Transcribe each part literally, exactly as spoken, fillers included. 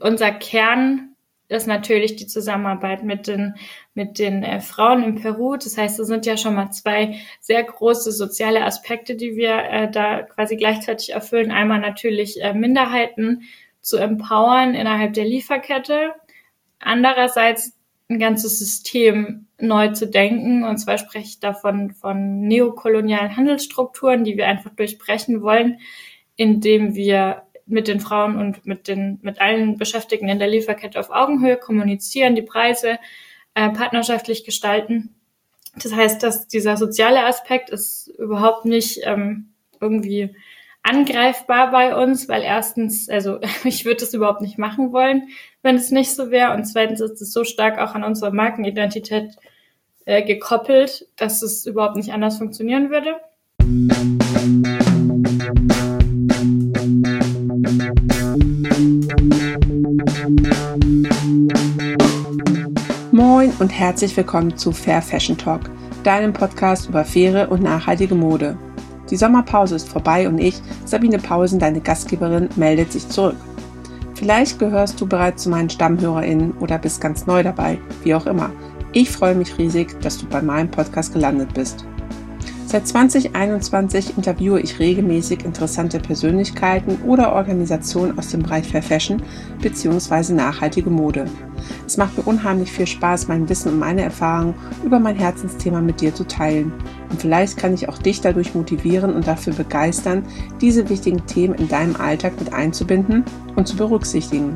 unser Kern ist natürlich die Zusammenarbeit mit den mit den äh, Frauen in Peru. Das heißt, es sind ja schon mal zwei sehr große soziale Aspekte, die wir äh, da quasi gleichzeitig erfüllen. Einmal natürlich äh, Minderheiten zu empowern innerhalb der Lieferkette. Andererseits ein ganzes System neu zu denken. Und zwar spreche ich davon von neokolonialen Handelsstrukturen, die wir einfach durchbrechen wollen, indem wir mit den Frauen und mit den mit allen Beschäftigten in der Lieferkette auf Augenhöhe kommunizieren, die Preise äh, partnerschaftlich gestalten. Das heißt, dass dieser soziale Aspekt ist überhaupt nicht ähm, irgendwie angreifbar bei uns, weil erstens, also ich würde das überhaupt nicht machen wollen, wenn es nicht so wäre. Und zweitens ist es so stark auch an unserer Markenidentität äh, gekoppelt, dass es überhaupt nicht anders funktionieren würde. Moin und herzlich willkommen zu Fair Fashion Talk, deinem Podcast über faire und nachhaltige Mode. Die Sommerpause ist vorbei und ich, Sabine Pausen, deine Gastgeberin, meldet sich zurück. Vielleicht gehörst du bereits zu meinen StammhörerInnen oder bist ganz neu dabei, wie auch immer. Ich freue mich riesig, dass du bei meinem Podcast gelandet bist. Seit zwanzig einundzwanzig interviewe ich regelmäßig interessante Persönlichkeiten oder Organisationen aus dem Bereich Fair Fashion bzw. nachhaltige Mode. Es macht mir unheimlich viel Spaß, mein Wissen und meine Erfahrungen über mein Herzensthema mit dir zu teilen. Und vielleicht kann ich auch dich dadurch motivieren und dafür begeistern, diese wichtigen Themen in deinem Alltag mit einzubinden und zu berücksichtigen.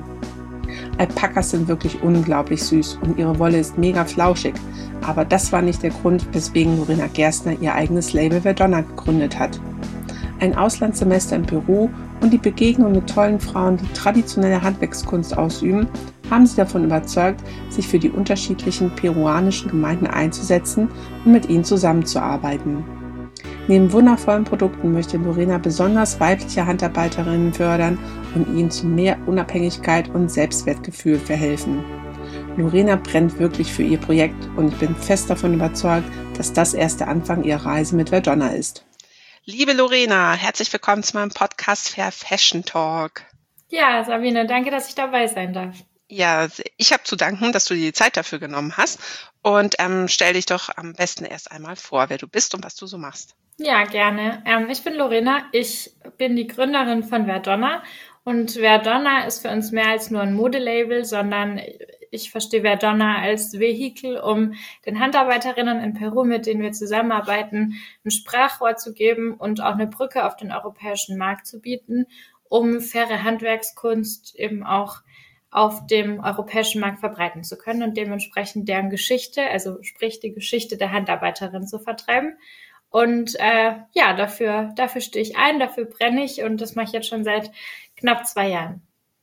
Alpakas sind wirklich unglaublich süß und ihre Wolle ist mega flauschig. Aber das war nicht der Grund, weswegen Lorena Gerstner ihr eigenes Label Verdonna gegründet hat. Ein Auslandssemester in Peru und die Begegnung mit tollen Frauen, die traditionelle Handwerkskunst ausüben, haben sie davon überzeugt, sich für die unterschiedlichen peruanischen Gemeinden einzusetzen und mit ihnen zusammenzuarbeiten. Neben wundervollen Produkten möchte Lorena besonders weibliche Handarbeiterinnen fördern und ihnen zu mehr Unabhängigkeit und Selbstwertgefühl verhelfen. Lorena brennt wirklich für ihr Projekt und ich bin fest davon überzeugt, dass das erst der Anfang ihrer Reise mit Verdonna ist. Liebe Lorena, herzlich willkommen zu meinem Podcast Fair Fashion Talk. Ja, Sabine, danke, dass ich dabei sein darf. Ja, ich habe zu danken, dass du dir die Zeit dafür genommen hast und ähm, stell dich doch am besten erst einmal vor, wer du bist und was du so machst. Ja, gerne. Ähm, ich bin Lorena, ich bin die Gründerin von Verdonna und Verdonna ist für uns mehr als nur ein Modelabel, sondern ich verstehe Verdonna als Vehikel, um den Handarbeiterinnen in Peru, mit denen wir zusammenarbeiten, ein Sprachrohr zu geben und auch eine Brücke auf den europäischen Markt zu bieten, um faire Handwerkskunst eben auch auf dem europäischen Markt verbreiten zu können und dementsprechend deren Geschichte, also sprich die Geschichte der Handarbeiterin zu vertreiben. Und äh, ja, dafür, dafür stehe ich ein, dafür brenne ich und das mache ich jetzt schon seit knapp zwei Jahren.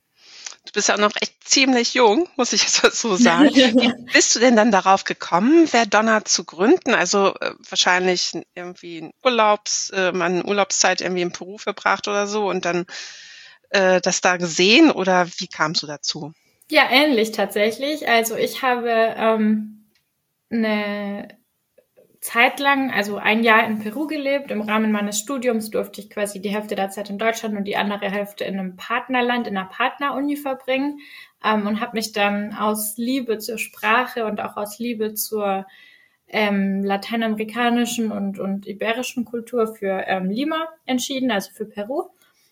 Du bist ja auch noch echt ziemlich jung, muss ich jetzt so sagen. Wie bist du denn dann darauf gekommen, Verdonna zu gründen? Also äh, wahrscheinlich irgendwie ein Urlaubs, äh, mal eine Urlaubszeit irgendwie in Peru verbracht oder so und dann äh, das da gesehen oder wie kamst du dazu? Ja, ähnlich tatsächlich. Also ich habe ähm, eine Zeit lang, also ein Jahr in Peru gelebt. Im Rahmen meines Studiums durfte ich quasi die Hälfte der Zeit in Deutschland und die andere Hälfte in einem Partnerland, in einer Partneruni verbringen ähm, und habe mich dann aus Liebe zur Sprache und auch aus Liebe zur ähm, lateinamerikanischen und, und iberischen Kultur für ähm, Lima entschieden, also für Peru.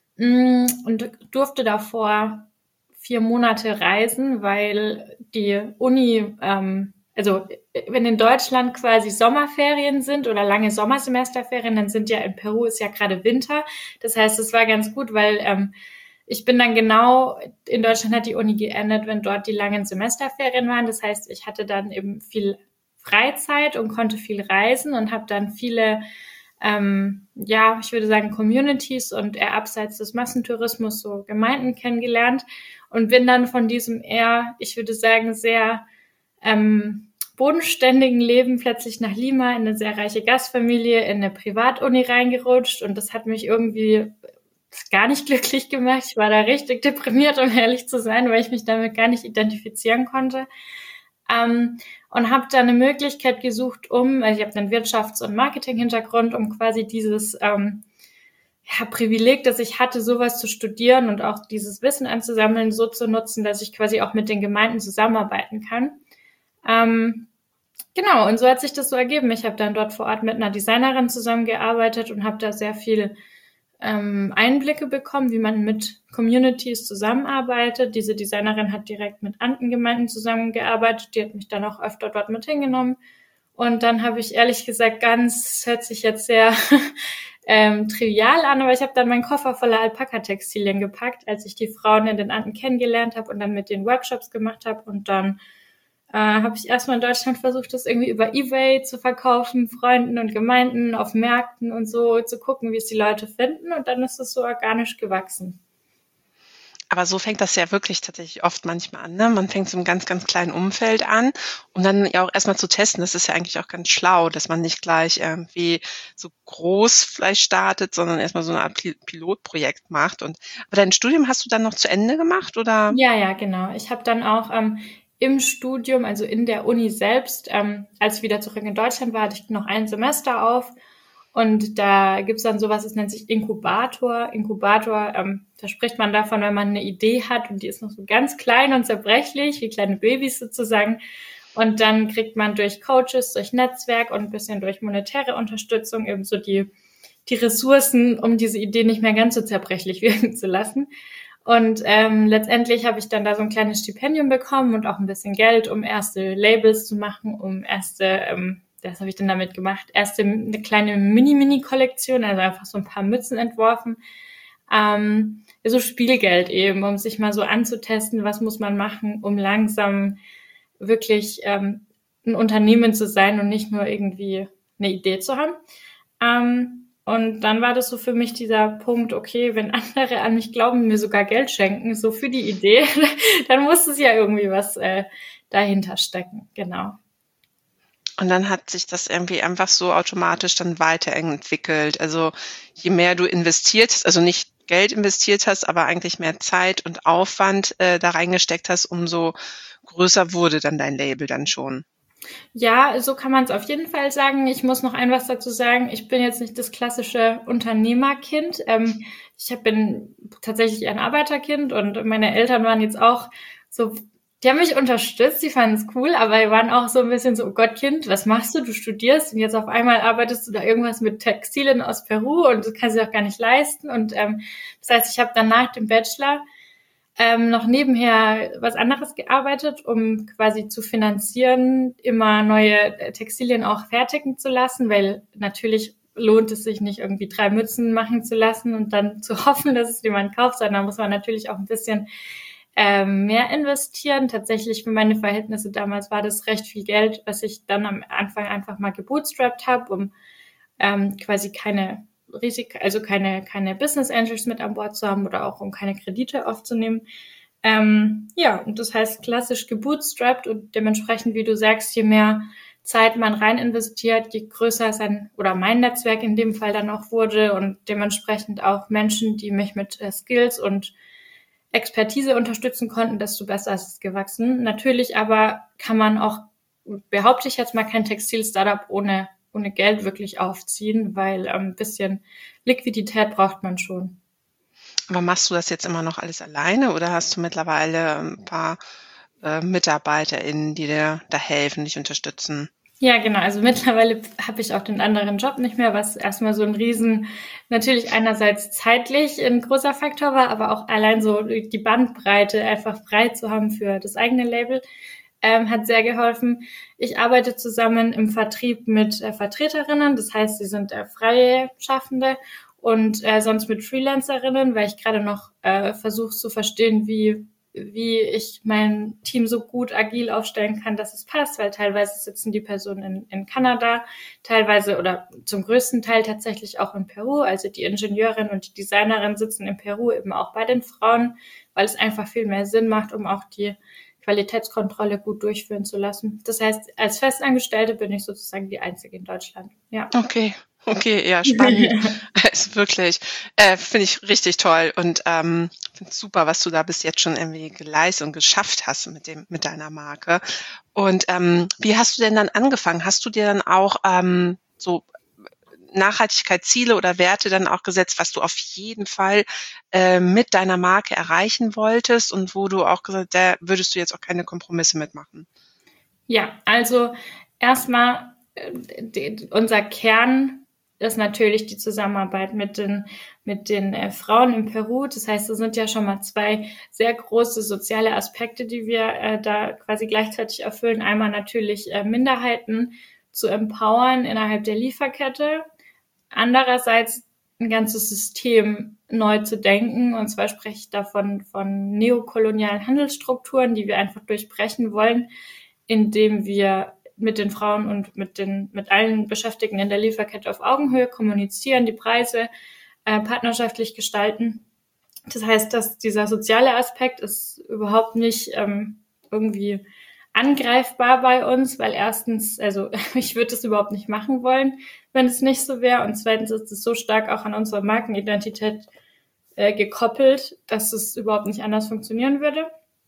Und durfte davor vier Monate reisen, weil die Uni, ähm, also wenn in Deutschland quasi Sommerferien sind oder lange Sommersemesterferien, dann sind ja in Peru ist ja gerade Winter. Das heißt, es war ganz gut, weil ähm, ich bin dann genau, in Deutschland hat die Uni geendet, wenn dort die langen Semesterferien waren. Das heißt, ich hatte dann eben viel Freizeit und konnte viel reisen und habe dann viele Ähm, ja, ich würde sagen Communities und eher abseits des Massentourismus so Gemeinden kennengelernt und bin dann von diesem eher, ich würde sagen, sehr ähm, bodenständigen Leben plötzlich nach Lima in eine sehr reiche Gastfamilie, in eine Privatuni reingerutscht und das hat mich irgendwie gar nicht glücklich gemacht. Ich war da richtig deprimiert, um ehrlich zu sein, weil ich mich damit gar nicht identifizieren konnte. Ähm, und habe da eine Möglichkeit gesucht, um, also ich habe einen Wirtschafts- und Marketing-Hintergrund, um quasi dieses ähm, ja, Privileg, dass ich hatte, sowas zu studieren und auch dieses Wissen anzusammeln, so zu nutzen, dass ich quasi auch mit den Gemeinden zusammenarbeiten kann. Ähm, genau, und so hat sich das so ergeben. Ich habe dann dort vor Ort mit einer Designerin zusammengearbeitet und habe da sehr viel ähm, Einblicke bekommen, wie man mit Communities zusammenarbeitet. Diese Designerin hat direkt mit anderen Gemeinden zusammengearbeitet, die hat mich dann auch öfter dort mit hingenommen. Und dann habe ich ehrlich gesagt ganz, hört sich jetzt sehr ähm, trivial an, aber ich habe dann meinen Koffer voller Alpaka-Textilien gepackt, als ich die Frauen in den Anden kennengelernt habe und dann mit den Workshops gemacht habe. Und dann äh, habe ich erstmal in Deutschland versucht, das irgendwie über eBay zu verkaufen, Freunden und Gemeinden auf Märkten und so, zu gucken, wie es die Leute finden. Und dann ist es so organisch gewachsen. Aber so fängt das ja wirklich tatsächlich oft manchmal an. Ne? Man fängt so im ganz, ganz kleinen Umfeld an, um dann ja auch erstmal zu testen. Das ist ja eigentlich auch ganz schlau, dass man nicht gleich irgendwie so groß vielleicht startet, sondern erstmal so eine Art Pilotprojekt macht. Und aber dein Studium hast du dann noch zu Ende gemacht, oder? Ja, ja, genau. Ich habe dann auch ähm, im Studium, also in der Uni selbst, ähm, als ich wieder zurück in Deutschland war, hatte ich noch ein Semester auf. Und da gibt's dann sowas, es nennt sich Inkubator. Inkubator, ähm, da spricht man davon, wenn man eine Idee hat und die ist noch so ganz klein und zerbrechlich, wie kleine Babys sozusagen. Und dann kriegt man durch Coaches, durch Netzwerk und ein bisschen durch monetäre Unterstützung eben so die, die Ressourcen, um diese Idee nicht mehr ganz so zerbrechlich wirken zu lassen. Und ähm, letztendlich habe ich dann da so ein kleines Stipendium bekommen und auch ein bisschen Geld, um erste Labels zu machen, um erste... Ähm, das habe ich dann damit gemacht. Erst eine kleine Mini-Mini-Kollektion, also einfach so ein paar Mützen entworfen. Ähm, so Spielgeld eben, um sich mal so anzutesten, was muss man machen, um langsam wirklich ähm, ein Unternehmen zu sein und nicht nur irgendwie eine Idee zu haben. Ähm, und dann war das so für mich dieser Punkt, okay, wenn andere an mich glauben, mir sogar Geld schenken, so für die Idee, dann muss es ja irgendwie was äh, dahinter stecken, genau. Und dann hat sich das irgendwie einfach so automatisch dann weiterentwickelt. Also je mehr du investiert hast, also nicht Geld investiert hast, aber eigentlich mehr Zeit und Aufwand äh, da reingesteckt hast, umso größer wurde dann dein Label dann schon. Ja, so kann man es auf jeden Fall sagen. Ich muss noch ein was dazu sagen. Ich bin jetzt nicht das klassische Unternehmerkind. Ähm, ich bin tatsächlich ein Arbeiterkind und meine Eltern waren jetzt auch so... Die haben mich unterstützt, die fanden es cool, aber die waren auch so ein bisschen so, oh Gott, Kind, was machst du? Du studierst und jetzt auf einmal arbeitest du da irgendwas mit Textilien aus Peru und das kannst du auch gar nicht leisten. Und ähm, das heißt, ich habe dann nach dem Bachelor ähm, noch nebenher was anderes gearbeitet, um quasi zu finanzieren, immer neue Textilien auch fertigen zu lassen, weil natürlich lohnt es sich nicht, irgendwie drei Mützen machen zu lassen und dann zu hoffen, dass es jemand kauft, sondern muss man natürlich auch ein bisschen Ähm, mehr investieren. Tatsächlich für meine Verhältnisse damals war das recht viel Geld, was ich dann am Anfang einfach mal gebootstrapped habe, um ähm, quasi keine Risiko, also keine keine Business Angels mit an Bord zu haben oder auch um keine Kredite aufzunehmen. Ähm, ja, und das heißt klassisch gebootstrapped und dementsprechend, wie du sagst, je mehr Zeit man rein investiert, je größer sein oder mein Netzwerk in dem Fall dann auch wurde und dementsprechend auch Menschen, die mich mit äh, Skills und Expertise unterstützen konnten, desto besser ist es gewachsen. Natürlich aber kann man auch, behaupte ich jetzt mal, kein Textil-Startup ohne, ohne Geld wirklich aufziehen, weil ein ähm, bisschen Liquidität braucht man schon. Aber machst du das jetzt immer noch alles alleine oder hast du mittlerweile ein paar äh, MitarbeiterInnen, die dir da helfen, dich unterstützen? Ja, genau. Also mittlerweile habe ich auch den anderen Job nicht mehr, was erstmal so ein Riesen, natürlich einerseits zeitlich ein großer Faktor war, aber auch allein so die Bandbreite einfach frei zu haben für das eigene Label, ähm, hat sehr geholfen. Ich arbeite zusammen im Vertrieb mit äh, Vertreterinnen, das heißt, sie sind äh, freie Schaffende und äh, sonst mit Freelancerinnen, weil ich gerade noch äh, versuche zu verstehen, wie wie ich mein Team so gut agil aufstellen kann, dass es passt, weil teilweise sitzen die Personen in, in Kanada, teilweise oder zum größten Teil tatsächlich auch in Peru, also die Ingenieurin und die Designerin sitzen in Peru eben auch bei den Frauen, weil es einfach viel mehr Sinn macht, um auch die Qualitätskontrolle gut durchführen zu lassen. Das heißt, als Festangestellte bin ich sozusagen die Einzige in Deutschland. Ja. Okay. Okay, ja, spannend. Also wirklich, äh, finde ich richtig toll und ähm, finde super, was du da bis jetzt schon irgendwie geleistet und geschafft hast mit dem mit deiner Marke. Und ähm, wie hast du denn dann angefangen? Hast du dir dann auch ähm, so Nachhaltigkeitsziele oder Werte dann auch gesetzt, was du auf jeden Fall äh, mit deiner Marke erreichen wolltest und wo du auch gesagt, da würdest du jetzt auch keine Kompromisse mitmachen? Ja, also erstmal äh, die, unser Kern ist natürlich die Zusammenarbeit mit den mit den äh, Frauen in Peru. Das heißt, es sind ja schon mal zwei sehr große soziale Aspekte, die wir äh, da quasi gleichzeitig erfüllen. Einmal natürlich äh, Minderheiten zu empowern innerhalb der Lieferkette. Andererseits ein ganzes System neu zu denken. Und zwar spreche ich davon von neokolonialen Handelsstrukturen, die wir einfach durchbrechen wollen, indem wir mit den Frauen und mit den mit allen Beschäftigten in der Lieferkette auf Augenhöhe kommunizieren, die Preise äh, partnerschaftlich gestalten. Das heißt, dass dieser soziale Aspekt ist überhaupt nicht ähm, irgendwie angreifbar bei uns, weil erstens, also ich würde das überhaupt nicht machen wollen, wenn es nicht so wäre. Und zweitens ist es so stark auch an unserer Markenidentität äh, gekoppelt, dass es überhaupt nicht anders funktionieren würde.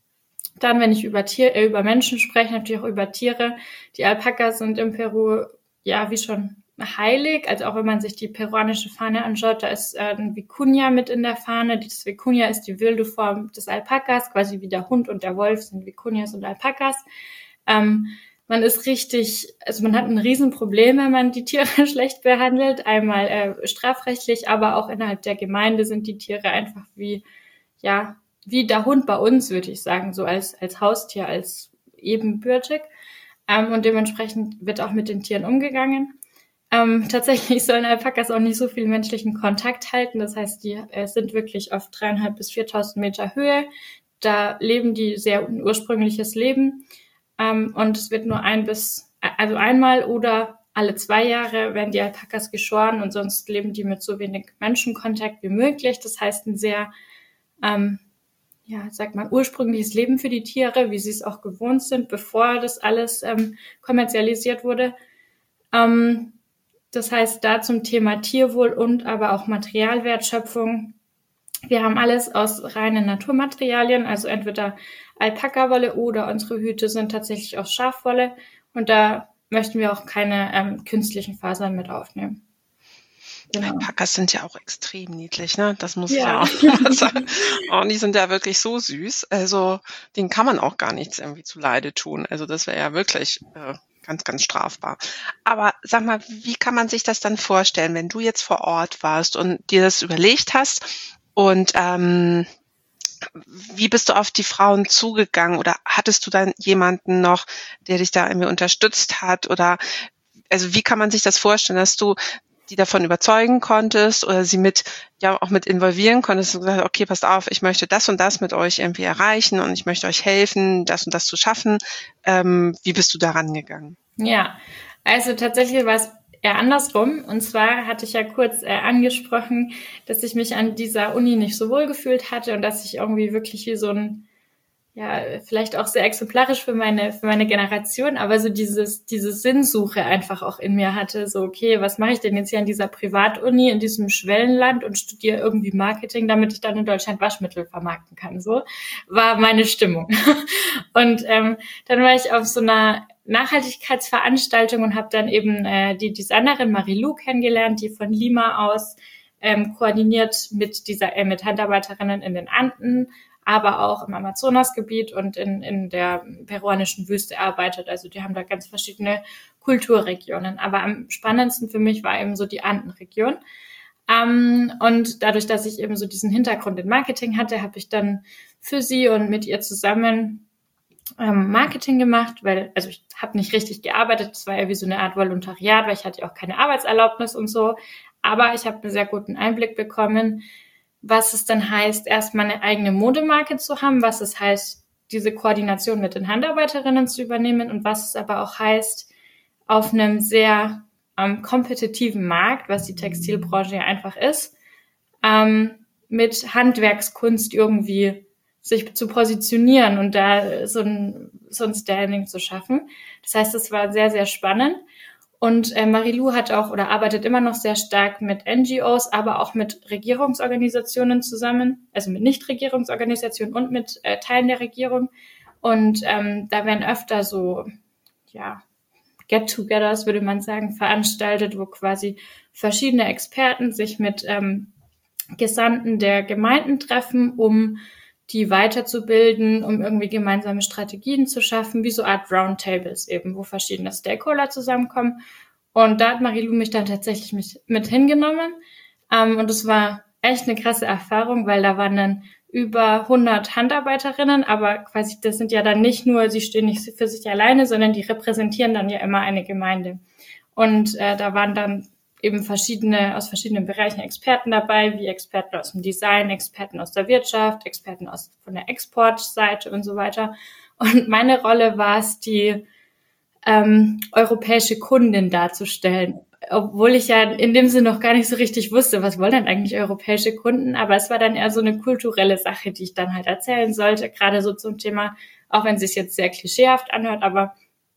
Dann, wenn ich über Tier, äh, über Menschen spreche, natürlich auch über Tiere. Die Alpakas sind in Peru, ja, wie schon heilig. Also auch wenn man sich die peruanische Fahne anschaut, da ist äh, ein Vicuña mit in der Fahne. Das Vicuña ist die wilde Form des Alpakas, quasi wie der Hund und der Wolf sind Vicuñas und Alpakas. Ähm, man ist richtig, also man hat ein Riesenproblem, wenn man die Tiere schlecht behandelt. Einmal äh, strafrechtlich, aber auch innerhalb der Gemeinde sind die Tiere einfach wie, ja, wie der Hund bei uns, würde ich sagen, so als als Haustier, als ebenbürtig. Ähm, und dementsprechend wird auch mit den Tieren umgegangen. Ähm, tatsächlich sollen Alpakas auch nicht so viel menschlichen Kontakt halten. Das heißt, die äh, sind wirklich auf dreieinhalb bis viertausend Meter Höhe. Da leben die sehr ein ursprüngliches Leben. Ähm, und es wird nur ein bis, also einmal oder alle zwei Jahre werden die Alpakas geschoren und sonst leben die mit so wenig Menschenkontakt wie möglich. Das heißt, ein sehr ähm, ja, sagt man, ursprüngliches Leben für die Tiere, wie sie es auch gewohnt sind, bevor das alles ähm, kommerzialisiert wurde. Ähm, das heißt, da zum Thema Tierwohl und aber auch Materialwertschöpfung. Wir haben alles aus reinen Naturmaterialien, also entweder Alpakawolle oder unsere Hüte sind tatsächlich aus Schafwolle. Und da möchten wir auch keine ähm, künstlichen Fasern mit aufnehmen. Genau. Alpakas sind ja auch extrem niedlich, ne? Das muss Ja. ich ja auch mal sagen. Und die sind ja wirklich so süß. Also denen kann man auch gar nichts irgendwie zuleide tun. Also das wäre ja wirklich äh, ganz, ganz strafbar. Aber sag mal, wie kann man sich das dann vorstellen, wenn du jetzt vor Ort warst und dir das überlegt hast und ähm, wie bist du auf die Frauen zugegangen oder hattest du dann jemanden noch, der dich da irgendwie unterstützt hat oder also wie kann man sich das vorstellen, dass du die davon überzeugen konntest oder sie mit, ja, auch mit involvieren konntest und gesagt, okay, passt auf, ich möchte das und das mit euch irgendwie erreichen und ich möchte euch helfen, das und das zu schaffen. Ähm, wie bist du da rangegangen? Ja, also tatsächlich war es eher andersrum. Und zwar hatte ich ja kurz äh, angesprochen, dass ich mich an dieser Uni nicht so wohl gefühlt hatte und dass ich irgendwie wirklich wie so ein, ja, vielleicht auch sehr exemplarisch für meine für meine Generation, aber so dieses diese Sinnsuche einfach auch in mir hatte, so okay, was mache ich denn jetzt hier an dieser Privatuni in diesem Schwellenland und studiere irgendwie Marketing, damit ich dann in Deutschland Waschmittel vermarkten kann, so war meine Stimmung. Und ähm, dann war ich auf so einer Nachhaltigkeitsveranstaltung und habe dann eben äh, die Designerin Marie-Lou kennengelernt, die von Lima aus ähm, koordiniert mit dieser äh, mit Handarbeiterinnen in den Anden, aber auch im Amazonasgebiet und in, in der peruanischen Wüste arbeitet. Also die haben da ganz verschiedene Kulturregionen. Aber am spannendsten für mich war eben so die Andenregion. Ähm, und dadurch, dass ich eben so diesen Hintergrund in Marketing hatte, habe ich dann für sie und mit ihr zusammen ähm, Marketing gemacht, weil, also ich habe nicht richtig gearbeitet, das war ja wie so eine Art Volontariat, weil ich hatte ja auch keine Arbeitserlaubnis und so. Aber ich habe einen sehr guten Einblick bekommen, was es dann heißt, erstmal eine eigene Modemarke zu haben, was es heißt, diese Koordination mit den Handarbeiterinnen zu übernehmen und was es aber auch heißt, auf einem sehr ähm, kompetitiven Markt, was die Textilbranche ja einfach ist, ähm, mit Handwerkskunst irgendwie sich zu positionieren und da so ein, so ein Standing zu schaffen. Das heißt, es war sehr, sehr spannend. Und äh, Marie-Lou hat auch oder arbeitet immer noch sehr stark mit N G Os, aber auch mit Regierungsorganisationen zusammen, also mit Nichtregierungsorganisationen und mit äh, Teilen der Regierung. Und ähm, da werden öfter so, ja, Get-togethers, würde man sagen, veranstaltet, wo quasi verschiedene Experten sich mit ähm, Gesandten der Gemeinden treffen, um die weiterzubilden, um irgendwie gemeinsame Strategien zu schaffen, wie so Art Roundtables eben, wo verschiedene Stakeholder zusammenkommen. Und da hat Marie-Lou mich dann tatsächlich mit, mit hingenommen. Ähm, und es war echt eine krasse Erfahrung, weil da waren dann über hundert Handarbeiterinnen, aber quasi das sind ja dann nicht nur, sie stehen nicht für sich alleine, sondern die repräsentieren dann ja immer eine Gemeinde. Und äh, da waren dann eben verschiedene, aus verschiedenen Bereichen Experten dabei, wie Experten aus dem Design, Experten aus der Wirtschaft, Experten aus von der Exportseite und so weiter. Und meine Rolle war es, die ähm, europäische Kundin darzustellen. Obwohl ich ja in dem Sinne noch gar nicht so richtig wusste, was wollen denn eigentlich europäische Kunden, aber es war dann eher so eine kulturelle Sache, die ich dann halt erzählen sollte, gerade so zum Thema, auch wenn es sich jetzt sehr klischeehaft anhört, aber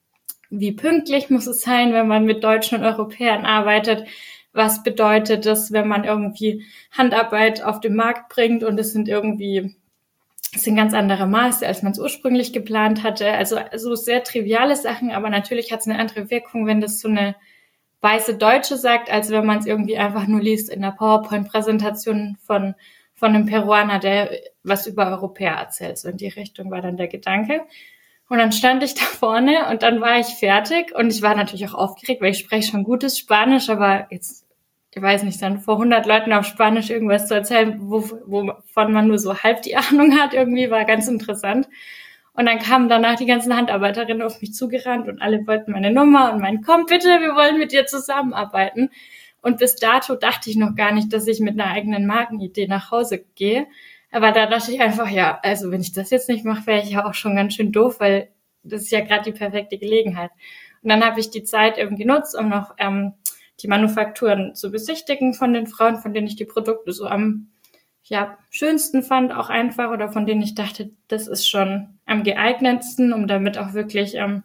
wie pünktlich muss es sein, wenn man mit Deutschen und Europäern arbeitet? Was bedeutet das, wenn man irgendwie Handarbeit auf den Markt bringt und es sind irgendwie, es sind ganz andere Maße, als man es ursprünglich geplant hatte. Also so sehr triviale Sachen, aber natürlich hat es eine andere Wirkung, wenn das so eine weiße Deutsche sagt, als wenn man es irgendwie einfach nur liest in der PowerPoint-Präsentation von von einem Peruaner, der was über Europäer erzählt. So in die Richtung war dann der Gedanke. Und dann stand ich da vorne und dann war ich fertig und ich war natürlich auch aufgeregt, weil ich spreche schon gutes Spanisch, aber jetzt, ich weiß nicht, dann vor hundert Leuten auf Spanisch irgendwas zu erzählen, wo, wovon man nur so halb die Ahnung hat, irgendwie war ganz interessant. Und dann kamen danach die ganzen Handarbeiterinnen auf mich zugerannt und alle wollten meine Nummer und meinen, komm bitte, wir wollen mit dir zusammenarbeiten. Und bis dato dachte ich noch gar nicht, dass ich mit einer eigenen Markenidee nach Hause gehe. Aber da dachte ich einfach, ja, also wenn ich das jetzt nicht mache, wäre ich ja auch schon ganz schön doof, weil das ist ja gerade die perfekte Gelegenheit. Und dann habe ich die Zeit eben genutzt, um noch ähm, die Manufakturen zu besichtigen von den Frauen, von denen ich die Produkte so am ja, schönsten fand, auch einfach, oder von denen ich dachte, das ist schon am geeignetsten, um damit auch wirklich ähm,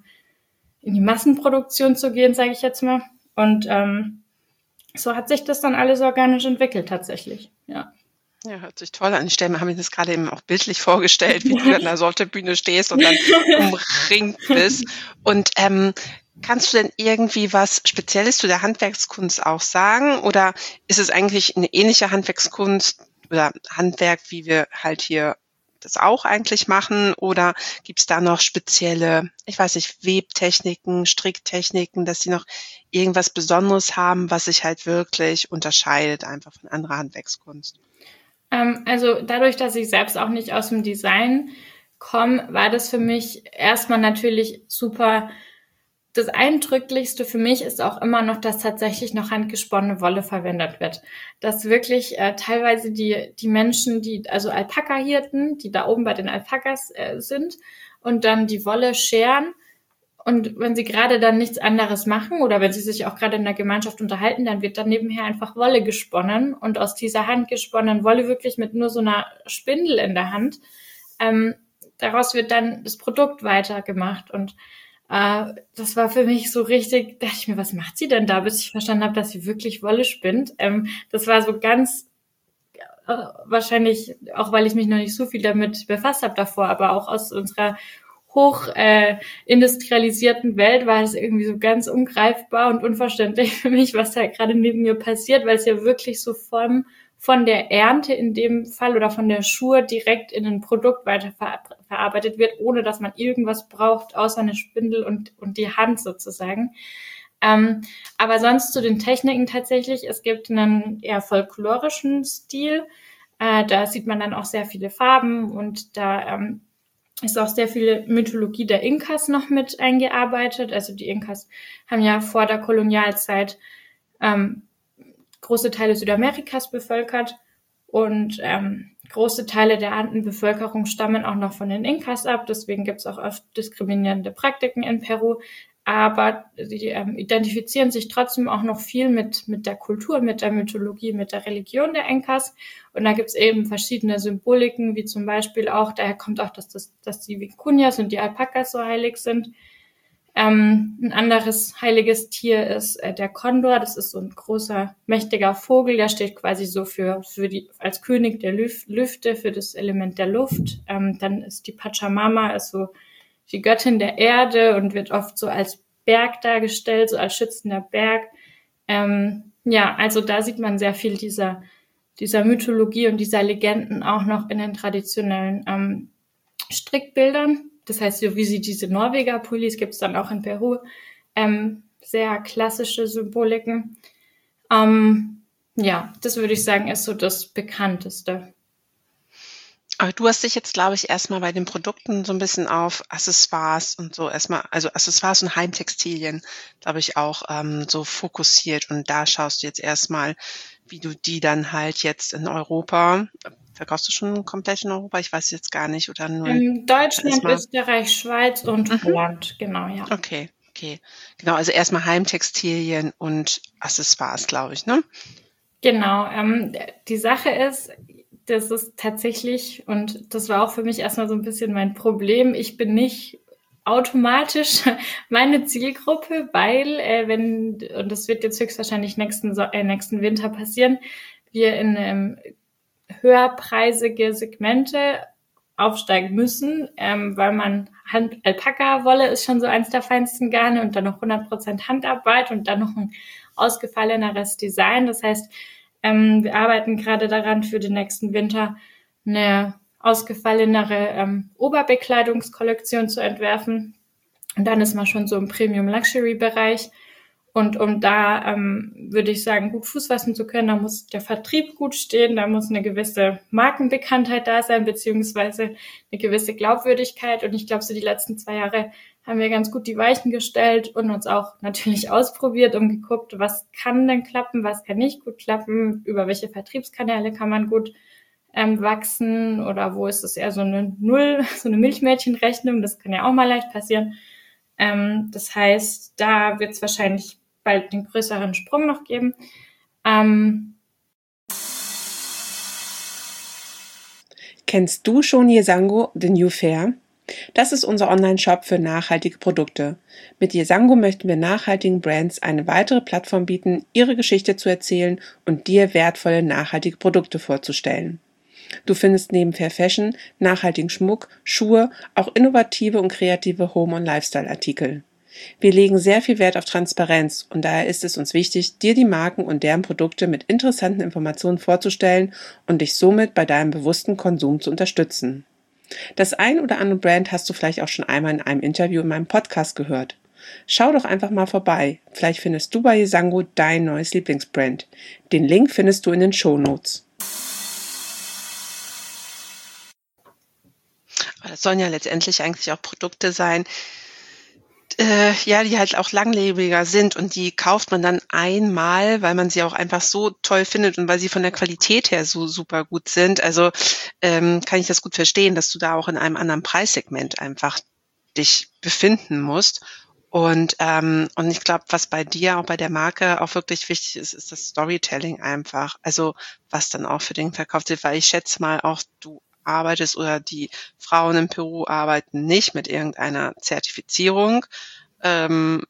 in die Massenproduktion zu gehen, sage ich jetzt mal. Und ähm, so hat sich das dann alles organisch entwickelt tatsächlich, ja. Ja, hört sich toll an. Ich stelle mir, habe mir das gerade eben auch bildlich vorgestellt, wie du an der Sortebühne stehst und dann umringt bist. Und ähm, kannst du denn irgendwie was Spezielles zu der Handwerkskunst auch sagen? Oder ist es eigentlich eine ähnliche Handwerkskunst oder Handwerk, wie wir halt hier das auch eigentlich machen? Oder gibt es da noch spezielle, ich weiß nicht, Webtechniken, Stricktechniken, dass sie noch irgendwas Besonderes haben, was sich halt wirklich unterscheidet einfach von anderer Handwerkskunst? Ähm, also dadurch, dass ich selbst auch nicht aus dem Design komme, war das für mich erstmal natürlich super. Das Eindrücklichste für mich ist auch immer noch, dass tatsächlich noch handgesponnene Wolle verwendet wird. Dass wirklich äh, teilweise die die Menschen, die also Alpaka-Hirten, die da oben bei den Alpakas äh, sind und dann die Wolle scheren und wenn sie gerade dann nichts anderes machen oder wenn sie sich auch gerade in der Gemeinschaft unterhalten, dann wird dann nebenher einfach Wolle gesponnen und aus dieser handgesponnenen Wolle wirklich mit nur so einer Spindel in der Hand, ähm, daraus wird dann das Produkt weitergemacht und Uh, das war für mich so richtig, dachte ich mir, was macht sie denn da, bis ich verstanden habe, dass sie wirklich Wolle spinnt. Ähm, das war so ganz, äh, wahrscheinlich, auch weil ich mich noch nicht so viel damit befasst habe davor, aber auch aus unserer hoch äh, industrialisierten Welt war es irgendwie so ganz ungreifbar und unverständlich für mich, was da gerade neben mir passiert, weil es ja wirklich so von, von der Ernte in dem Fall oder von der Schur direkt in ein Produkt weiterverarbeitet wird, ohne dass man irgendwas braucht, außer eine Spindel und, und die Hand sozusagen. Ähm, aber sonst zu den Techniken tatsächlich, es gibt einen eher folklorischen Stil, äh, da sieht man dann auch sehr viele Farben und da ähm, ist auch sehr viel Mythologie der Inkas noch mit eingearbeitet. Also die Inkas haben ja vor der Kolonialzeit ähm, große Teile Südamerikas bevölkert und ähm, große Teile der Andenbevölkerung stammen auch noch von den Inkas ab. Deswegen gibt es auch oft diskriminierende Praktiken in Peru. Aber sie ähm, identifizieren sich trotzdem auch noch viel mit mit der Kultur, mit der Mythologie, mit der Religion der Inkas. Und da gibt es eben verschiedene Symboliken, wie zum Beispiel auch, daher kommt auch, dass, das, dass die Vicuñas und die Alpakas so heilig sind. Ähm, ein anderes heiliges Tier ist äh, der Kondor. Das ist so ein großer, mächtiger Vogel. Der steht quasi so für für die als König der Lüf- Lüfte, für das Element der Luft. Ähm, dann ist die Pachamama, ist so die Göttin der Erde und wird oft so als Berg dargestellt, so als schützender Berg. Ähm, ja, also da sieht man sehr viel dieser, dieser Mythologie und dieser Legenden auch noch in den traditionellen ähm, Strickbildern. Das heißt, so wie sie diese Norweger-Pullis gibt es dann auch in Peru. Ähm, sehr klassische Symboliken. Ähm, ja, das würde ich sagen, ist so das Bekannteste. Aber du hast dich jetzt, glaube ich, erstmal bei den Produkten so ein bisschen auf Accessoires und so erstmal, also Accessoires und Heimtextilien, glaube ich, auch ähm, so fokussiert. Und da schaust du jetzt erstmal, wie du die dann halt jetzt in Europa, verkaufst du schon komplett in Europa? Ich weiß jetzt gar nicht, oder nur in Deutschland, erstmal? Österreich, Schweiz und Mhm. Holland, genau, ja. Okay, okay. Genau, also erstmal Heimtextilien und Accessoires, glaube ich, ne? Genau, ähm, die Sache ist, das ist tatsächlich, und das war auch für mich erstmal so ein bisschen mein Problem, ich bin nicht automatisch meine Zielgruppe, weil, äh, wenn, und das wird jetzt höchstwahrscheinlich nächsten, so äh, nächsten Winter passieren, wir in ähm, höherpreisige Segmente aufsteigen müssen, ähm, weil man Hand Alpaka-Wolle ist schon so eins der feinsten Garne und dann noch hundert Prozent Handarbeit und dann noch ein ausgefalleneres Design. Das heißt, ähm, wir arbeiten gerade daran, für den nächsten Winter eine ausgefallenere ähm, Oberbekleidungskollektion zu entwerfen. Und dann ist man schon so im Premium-Luxury-Bereich. Und um da, ähm, würde ich sagen, gut Fuß fassen zu können, da muss der Vertrieb gut stehen, da muss eine gewisse Markenbekanntheit da sein, beziehungsweise eine gewisse Glaubwürdigkeit. Und ich glaube, so die letzten zwei Jahre haben wir ganz gut die Weichen gestellt und uns auch natürlich ausprobiert und geguckt, was kann denn klappen, was kann nicht gut klappen, über welche Vertriebskanäle kann man gut ähm, wachsen oder wo ist es eher so eine Null, so eine Milchmädchenrechnung, das kann ja auch mal leicht passieren. Ähm, das heißt, da wird es wahrscheinlich bald den größeren Sprung noch geben. Ähm, Kennst du schon Yesango, The New Fair? Das ist unser Online-Shop für nachhaltige Produkte. Mit Yesango möchten wir nachhaltigen Brands eine weitere Plattform bieten, ihre Geschichte zu erzählen und dir wertvolle nachhaltige Produkte vorzustellen. Du findest neben Fair Fashion, nachhaltigen Schmuck, Schuhe, auch innovative und kreative Home- und Lifestyle-Artikel. Wir legen sehr viel Wert auf Transparenz und daher ist es uns wichtig, dir die Marken und deren Produkte mit interessanten Informationen vorzustellen und dich somit bei deinem bewussten Konsum zu unterstützen. Das ein oder andere Brand hast du vielleicht auch schon einmal in einem Interview in meinem Podcast gehört. Schau doch einfach mal vorbei. Vielleicht findest du bei Yesango dein neues Lieblingsbrand. Den Link findest du in den Shownotes. Das sollen ja letztendlich eigentlich auch Produkte sein, äh, ja, die halt auch langlebiger sind und die kauft man dann einmal, weil man sie auch einfach so toll findet und weil sie von der Qualität her so super gut sind. Also ähm, kann ich das gut verstehen, dass du da auch in einem anderen Preissegment einfach dich befinden musst. Und ähm, und ich glaube, was bei dir, auch bei der Marke auch wirklich wichtig ist, ist das Storytelling einfach. Also was dann auch für den verkauft wird, weil ich schätze mal auch, du arbeitest oder die Frauen in Peru arbeiten nicht mit irgendeiner Zertifizierung, ähm,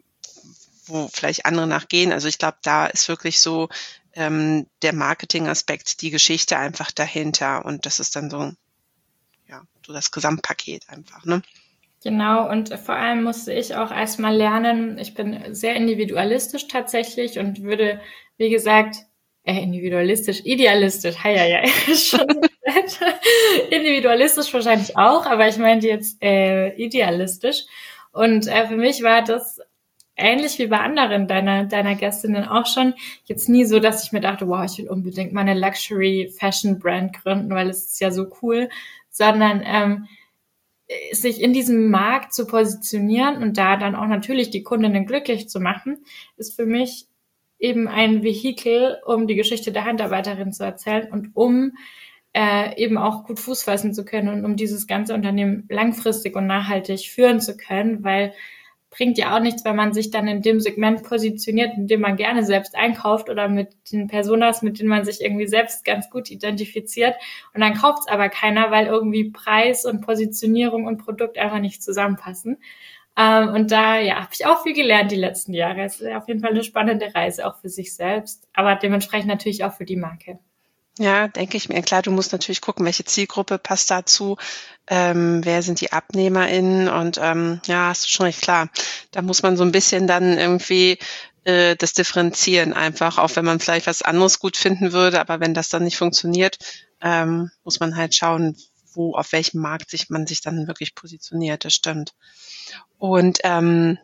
wo vielleicht andere nachgehen. Also ich glaube, da ist wirklich so ähm, der Marketingaspekt, die Geschichte einfach dahinter und das ist dann so, ja, so das Gesamtpaket einfach, ne? Genau, und vor allem musste ich auch erstmal lernen, ich bin sehr individualistisch tatsächlich und würde, wie gesagt, äh, individualistisch, idealistisch, hei, hei, hei, schon so nett. Individualistisch wahrscheinlich auch, aber ich meinte jetzt äh, idealistisch. Und äh, für mich war das ähnlich wie bei anderen deiner, deiner Gästinnen auch schon, jetzt nie so, dass ich mir dachte, wow, ich will unbedingt meine Luxury-Fashion-Brand gründen, weil es ist ja so cool, sondern ähm, sich in diesem Markt zu positionieren und da dann auch natürlich die Kundinnen glücklich zu machen, ist für mich eben ein Vehikel, um die Geschichte der Handarbeiterin zu erzählen und um äh, eben auch gut Fuß fassen zu können und um dieses ganze Unternehmen langfristig und nachhaltig führen zu können, weil bringt ja auch nichts, wenn man sich dann in dem Segment positioniert, in dem man gerne selbst einkauft oder mit den Personas, mit denen man sich irgendwie selbst ganz gut identifiziert. Und dann kauft es aber keiner, weil irgendwie Preis und Positionierung und Produkt einfach nicht zusammenpassen. Ähm, und da ja, habe ich auch viel gelernt die letzten Jahre. Es ist auf jeden Fall eine spannende Reise, auch für sich selbst, aber dementsprechend natürlich auch für die Marke. Ja, denke ich mir. Klar, du musst natürlich gucken, welche Zielgruppe passt dazu, ähm, wer sind die AbnehmerInnen und ähm, ja, hast du schon recht, klar. Da muss man so ein bisschen dann irgendwie äh, das differenzieren einfach, auch wenn man vielleicht was anderes gut finden würde, aber wenn das dann nicht funktioniert, ähm, muss man halt schauen, wo, auf welchem Markt sich man sich dann wirklich positioniert, das stimmt. Und ähm,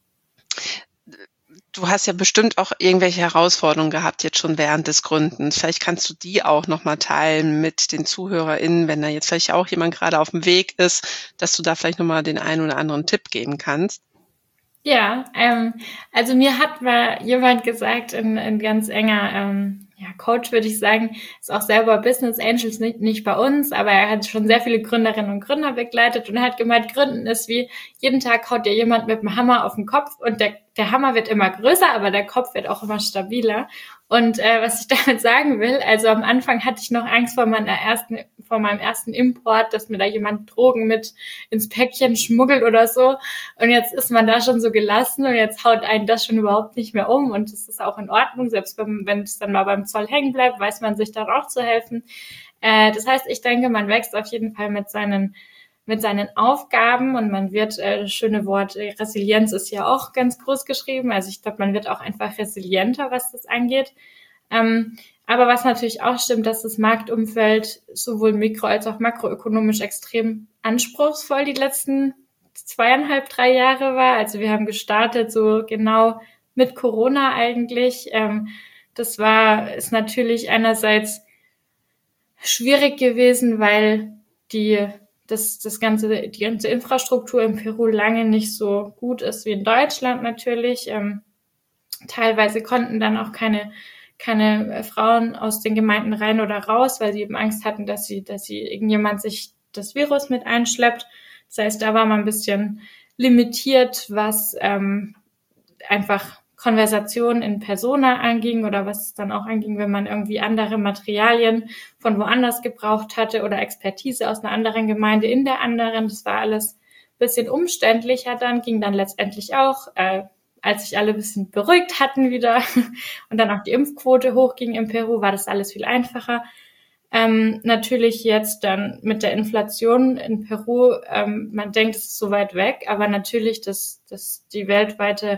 du hast ja bestimmt auch irgendwelche Herausforderungen gehabt jetzt schon während des Gründens. Vielleicht kannst du die auch noch mal teilen mit den ZuhörerInnen, wenn da jetzt vielleicht auch jemand gerade auf dem Weg ist, dass du da vielleicht noch mal den einen oder anderen Tipp geben kannst. Ja, ähm, also mir hat mal jemand gesagt, ein, ein ganz enger ähm, ja, Coach, würde ich sagen, ist auch selber Business Angels, nicht, nicht bei uns, aber er hat schon sehr viele Gründerinnen und Gründer begleitet und er hat gemeint, Gründen ist wie, jeden Tag haut dir jemand mit dem Hammer auf den Kopf und der, der Hammer wird immer größer, aber der Kopf wird auch immer stabiler. Und äh, was ich damit sagen will, also am Anfang hatte ich noch Angst vor meiner ersten, vor meinem ersten Import, dass mir da jemand Drogen mit ins Päckchen schmuggelt oder so. Und jetzt ist man da schon so gelassen und jetzt haut einen das schon überhaupt nicht mehr um. Und das ist auch in Ordnung, selbst wenn, wenn es dann mal beim Zoll hängen bleibt, weiß man sich dann auch zu helfen. Äh, das heißt, ich denke, man wächst auf jeden Fall mit seinen mit seinen Aufgaben und man wird, äh, das schöne Wort äh, Resilienz ist ja auch ganz groß geschrieben, also ich glaube, man wird auch einfach resilienter, was das angeht. Ähm, aber was natürlich auch stimmt, dass das Marktumfeld sowohl mikro- als auch makroökonomisch extrem anspruchsvoll die letzten zweieinhalb, drei Jahre war. Also wir haben gestartet so genau mit Corona eigentlich. Ähm, das war, ist natürlich einerseits schwierig gewesen, weil die dass das ganze, die ganze Infrastruktur in Peru lange nicht so gut ist wie in Deutschland natürlich. Ähm, teilweise konnten dann auch keine, keine Frauen aus den Gemeinden rein oder raus, weil sie eben Angst hatten, dass sie, dass sie irgendjemand sich das Virus mit einschleppt. Das heißt, da war man ein bisschen limitiert, was ähm, einfach Konversationen in Persona anging oder was es dann auch anging, wenn man irgendwie andere Materialien von woanders gebraucht hatte oder Expertise aus einer anderen Gemeinde in der anderen. Das war alles ein bisschen umständlicher dann, ging dann letztendlich auch, äh, als sich alle ein bisschen beruhigt hatten wieder und dann auch die Impfquote hochging in Peru, war das alles viel einfacher. Ähm, natürlich jetzt dann mit der Inflation in Peru, ähm, man denkt, es ist so weit weg, aber natürlich das, das, die weltweite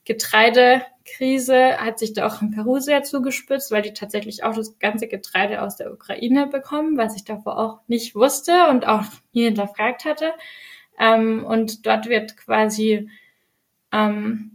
Getreidekrise hat sich da auch in Peru sehr zugespitzt, weil die tatsächlich auch das ganze Getreide aus der Ukraine bekommen, was ich davor auch nicht wusste und auch nie hinterfragt hatte. Ähm, und dort wird quasi ähm,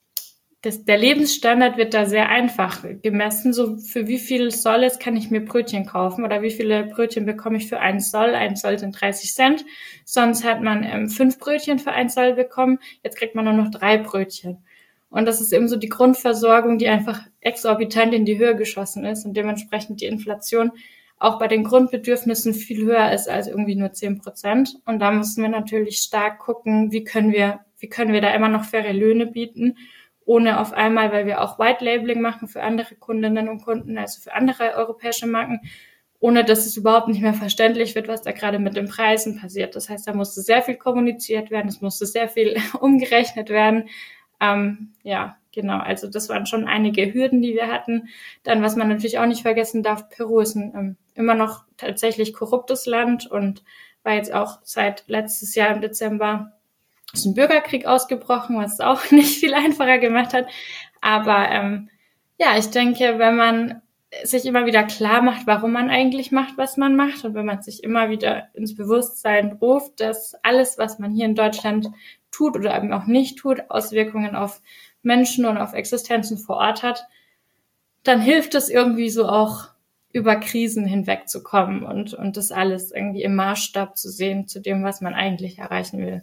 Das, der Lebensstandard wird da sehr einfach gemessen. So für wie viel Solles kann ich mir Brötchen kaufen oder wie viele Brötchen bekomme ich für einen Soll? Ein Soll sind dreißig Cent. Sonst hat man ähm, fünf Brötchen für einen Soll bekommen. Jetzt kriegt man nur noch drei Brötchen. Und das ist eben so die Grundversorgung, die einfach exorbitant in die Höhe geschossen ist und dementsprechend die Inflation auch bei den Grundbedürfnissen viel höher ist als irgendwie nur zehn Prozent. Und da müssen wir natürlich stark gucken, wie können wir, wie können wir da immer noch faire Löhne bieten, ohne auf einmal, weil wir auch White Labeling machen für andere Kundinnen und Kunden, also für andere europäische Marken, ohne dass es überhaupt nicht mehr verständlich wird, was da gerade mit den Preisen passiert. Das heißt, da musste sehr viel kommuniziert werden, es musste sehr viel umgerechnet werden. Ähm, ja, genau, also das waren schon einige Hürden, die wir hatten. Dann, was man natürlich auch nicht vergessen darf, Peru ist ein ähm, immer noch tatsächlich korruptes Land und war jetzt auch seit letztes Jahr im Dezember ist ein Bürgerkrieg ausgebrochen, was es auch nicht viel einfacher gemacht hat. Aber ähm, ja, ich denke, wenn man sich immer wieder klar macht, warum man eigentlich macht, was man macht und wenn man sich immer wieder ins Bewusstsein ruft, dass alles, was man hier in Deutschland tut oder eben auch nicht tut, Auswirkungen auf Menschen und auf Existenzen vor Ort hat, dann hilft es irgendwie so auch über Krisen hinwegzukommen und, und das alles irgendwie im Maßstab zu sehen zu dem, was man eigentlich erreichen will.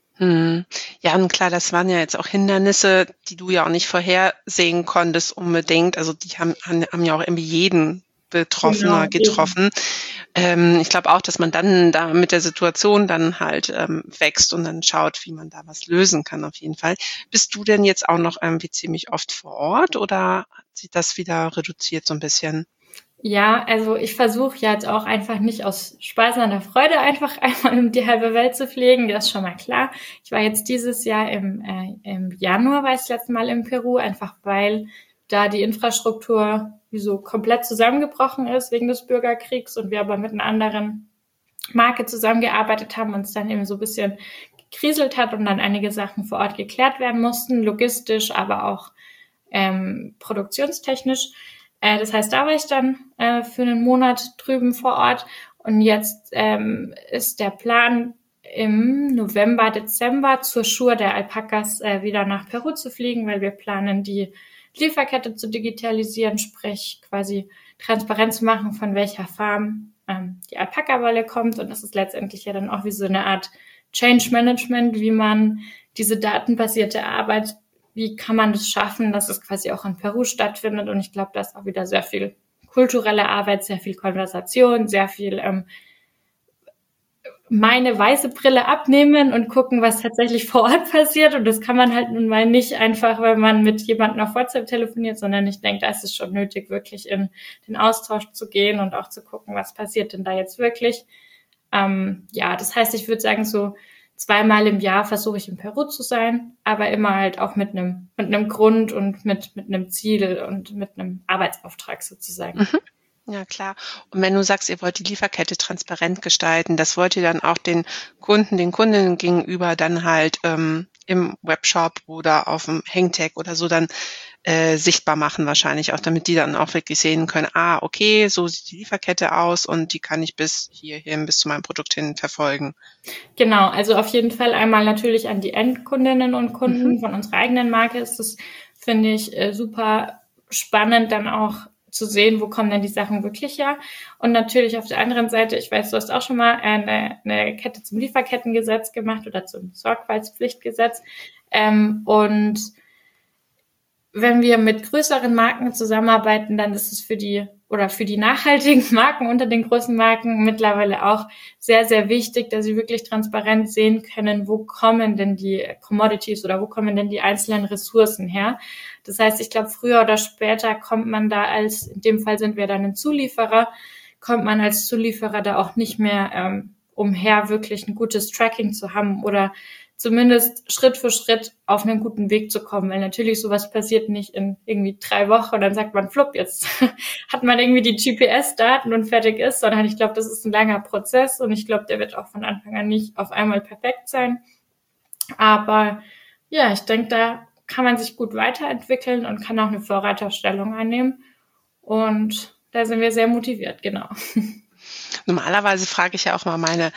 Hm. Ja, und klar, das waren ja jetzt auch Hindernisse, die du ja auch nicht vorhersehen konntest unbedingt. Also die haben, haben ja auch irgendwie jeden Betroffener genau, getroffen. Ähm, ich glaube auch, dass man dann da mit der Situation dann halt ähm, wächst und dann schaut, wie man da was lösen kann auf jeden Fall. Bist du denn jetzt auch noch irgendwie ziemlich oft vor Ort oder hat sich das wieder reduziert so ein bisschen? Ja, also ich versuche jetzt auch einfach nicht aus Spaß an der Freude einfach einmal um die halbe Welt zu fliegen, das ist schon mal klar. Ich war jetzt dieses Jahr im, äh, im Januar, war ich das letzte Mal in Peru, einfach weil da die Infrastruktur wie so komplett zusammengebrochen ist wegen des Bürgerkriegs und wir aber mit einer anderen Marke zusammengearbeitet haben, uns dann eben so ein bisschen gekriselt hat und dann einige Sachen vor Ort geklärt werden mussten, logistisch, aber auch ähm, produktionstechnisch. Äh, das heißt, da war ich dann äh, für einen Monat drüben vor Ort und jetzt ähm, ist der Plan, im November, Dezember zur Schur der Alpakas äh, wieder nach Peru zu fliegen, weil wir planen, die Lieferkette zu digitalisieren, sprich quasi transparent zu machen, von welcher Farm ähm, die Alpaka-Wolle kommt. Und das ist letztendlich ja dann auch wie so eine Art Change Management, wie man diese datenbasierte Arbeit, wie kann man das schaffen, dass es quasi auch in Peru stattfindet. Und ich glaube, da ist auch wieder sehr viel kulturelle Arbeit, sehr viel Konversation, sehr viel ähm, meine weiße Brille abnehmen und gucken, was tatsächlich vor Ort passiert. Und das kann man halt nun mal nicht einfach, wenn man mit jemandem auf WhatsApp telefoniert, sondern ich denke, da ist es schon nötig, wirklich in den Austausch zu gehen und auch zu gucken, was passiert denn da jetzt wirklich. Ähm, ja, das heißt, ich würde sagen, so zweimal im Jahr versuche ich in Peru zu sein, aber immer halt auch mit einem mit einem Grund und mit mit einem Ziel und mit einem Arbeitsauftrag sozusagen. Mhm. Ja, klar. Und wenn du sagst, ihr wollt die Lieferkette transparent gestalten, das wollt ihr dann auch den Kunden, den Kundinnen gegenüber dann halt ähm, im Webshop oder auf dem Hangtag oder so dann äh, sichtbar machen wahrscheinlich auch, damit die dann auch wirklich sehen können, ah, okay, so sieht die Lieferkette aus und die kann ich bis hierhin, bis zu meinem Produkt hin verfolgen. Genau, also auf jeden Fall einmal natürlich an die Endkundinnen und Kunden mhm. von unserer eigenen Marke ist das, finde ich, äh, super spannend dann auch zu sehen, wo kommen denn die Sachen wirklich her. Und natürlich auf der anderen Seite, ich weiß, du hast auch schon mal eine, eine Kette zum Lieferkettengesetz gemacht oder zum Sorgfaltspflichtgesetz. Ähm, und wenn wir mit größeren Marken zusammenarbeiten, dann ist es für die oder für die nachhaltigen Marken unter den großen Marken mittlerweile auch sehr, sehr wichtig, dass sie wirklich transparent sehen können, wo kommen denn die Commodities oder wo kommen denn die einzelnen Ressourcen her. Das heißt, ich glaube, früher oder später kommt man da als, in dem Fall sind wir dann ein Zulieferer, kommt man als Zulieferer da auch nicht mehr ähm, umher, wirklich ein gutes Tracking zu haben oder zumindest Schritt für Schritt auf einen guten Weg zu kommen, weil natürlich sowas passiert nicht in irgendwie drei Wochen und dann sagt man, flupp, jetzt hat man irgendwie die G P S-Daten und fertig ist, sondern ich glaube, das ist ein langer Prozess und ich glaube, der wird auch von Anfang an nicht auf einmal perfekt sein. Aber ja, ich denke, da kann man sich gut weiterentwickeln und kann auch eine Vorreiterstellung einnehmen und da sind wir sehr motiviert, genau. Normalerweise frage ich ja auch mal meine